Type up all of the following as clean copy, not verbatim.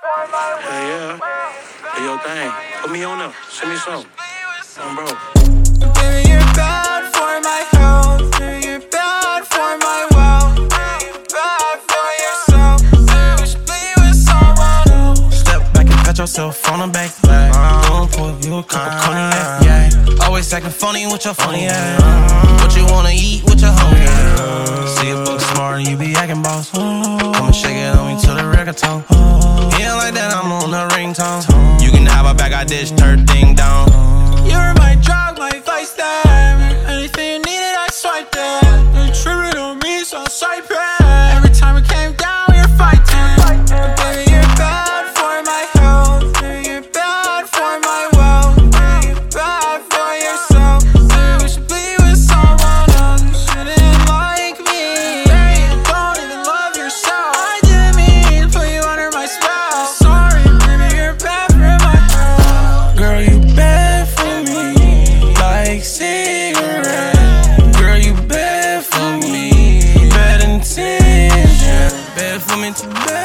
Hell yeah. Do your thing. Put me on up. Send me some. Bro. Baby, you're bad for my health. Baby, you're bad for my wealth. Baby, you're bad for yourself. Baby, you should be with someone else. Step back and pat yourself on the back. Don't pour you a cup of cognac. Yeah. Always acting funny with your funny ass. What you wanna eat with your hungry ass. See a book smart and you be acting boss. Come and shake it on me to the reggaeton. Yeah, like that I'm on the ringtone. You can have a bag, I dish, turn thing down. You're my drug, my vice there. Anything you needed, I swiped it. You tripping on me, so I swipe it. Every time it came down, we were fighting. Baby, you're bad for my health. Baby, you're bad for my wealth. Baby, you're bad for yourself. Baby, we should be with someone else. You shouldn't like me. Baby, you don't even love yourself. I didn't mean to put you under my spell. Sorry, baby, you're bad for my health. Girl, you bad for me, like cigarette. Girl, you bad for me, bad intention. Bad for me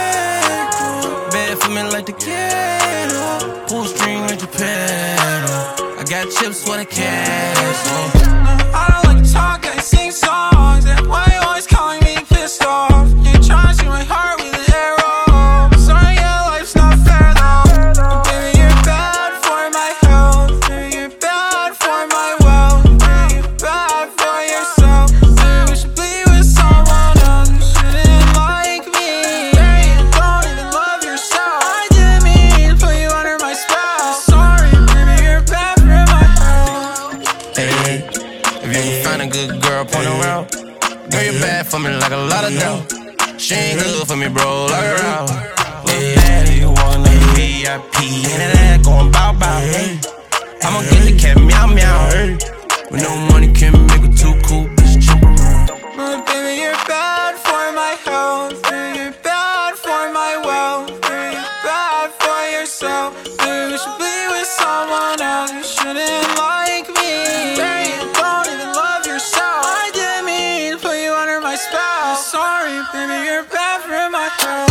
tobacco, bad for me like the kettle. Pull string with your pedal. I got chips for the cash. I don't like to talk, I sing songs. And why you always calling me pissed off? You trying to see my heart with an arrow. Sorry, yeah, life's not fair though. Baby, you're bad for my health. Baby, you're bad for my wealth. Baby, you're bad for yourself. Baby, we should be with someone else. You shouldn't like me. Baby, you don't even love yourself. I didn't mean to put you under my spell. Sorry, baby, you're bad for my health. Hey, if you can find a good girl, point her out. Girl, you bad for me like a lot of doubt. She ain't good for me, bro, like her out. Little daddy, you want a VIP, and that going bow bow. I'ma get the cat meow meow. With no money can make it too cool, bitch, jump around. Baby, you're bad for my health. Baby, you're bad for my wealth. Baby, you're bad for yourself. Baby, we should be with someone else. You shouldn't like me. Baby, you don't even love yourself. I didn't mean to put you under my spell. Sorry, baby, you're bad for my health.